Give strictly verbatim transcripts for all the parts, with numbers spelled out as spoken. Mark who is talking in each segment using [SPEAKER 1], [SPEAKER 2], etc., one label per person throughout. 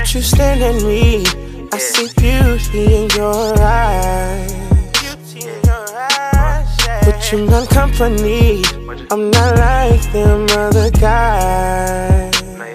[SPEAKER 1] Won't you stand at me? I see beauty in your eyes. But you're not company. I'm not like them other guys.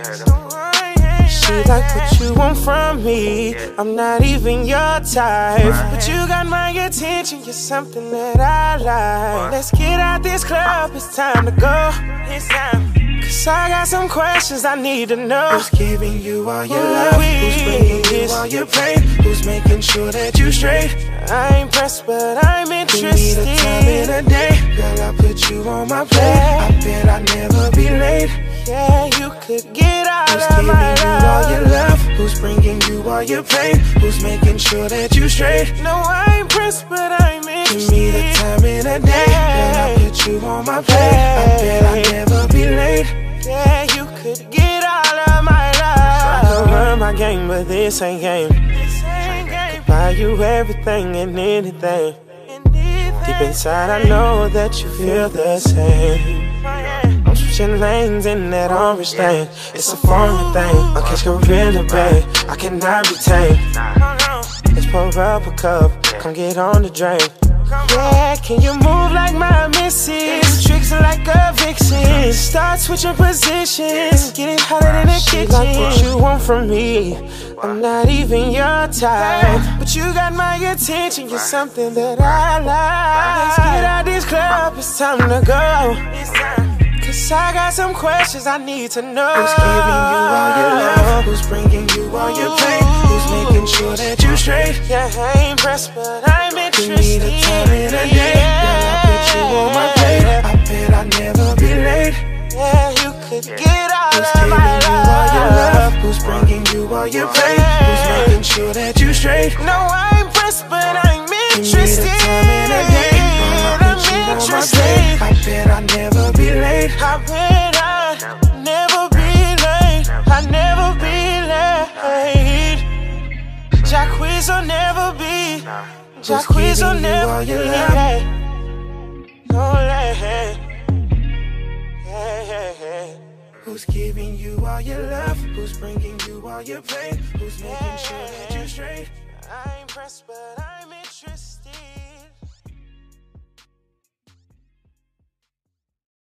[SPEAKER 1] She like what you want from me. I'm not even your type, but you got my attention. You're something that I like. Let's get out this club. It's time to go. It's time. Cause I got some questions I need to know. Who's giving you all your love? Who's bringing you all your pain? Who's making sure that you straight? I ain't pressed, but I'm interested. Give me the time in a day. Girl, I put you on my plate. I bet I'll never be late. Yeah, you could get out Who's of my life. Who's giving you all your love? Who's bringing you all your pain? Who's making sure that you straight? No, I ain't pressed, but I'm interested. Give me the time in a day. Girl, I put you on my plate. I bet I'll never be late. Yeah, you could get out of my life. I can run my game, but this ain't game. This ain't game. Could buy you everything and anything. Deep inside, I know that you feel the same. I'm switching lanes in that orange thing. It's a foreign thing. I catch gorilla, babe. I cannot retain. Let's pour up a cup. Come get on the drink. Yeah, can you move like my missus? Tricks like a vixen. Start switching positions. Getting hotter than a kitchen. She like what you want from me. I'm not even your type, but you got my attention. You're something that I like. Let's get out this club. It's time to go. Cause I got some questions I need to know. Who's giving you all your love? Who's bringing you all your pain? Who's making sure that you straight? Yeah, I ain't pressed, but I'm interested. Give me the time in a day. Girl, I put you on my plate. I bet I'll never be late. Yeah, you could get out Who's of my life. Who's giving you all your love? Who's bringing you all your pain? Who's making sure that you straight? No, I ain't pressed, but I'm interested. Give me the time in a day. I'm interested. I bet I'll never be late. I bet I'll never be late. I'll never be late. Jacquees will never be. Jacquees will never be late. No late. Who's giving you all your love? Who's bringing you all your pain? Who's making sure that you're straight? I ain't pressed, but I'm interested.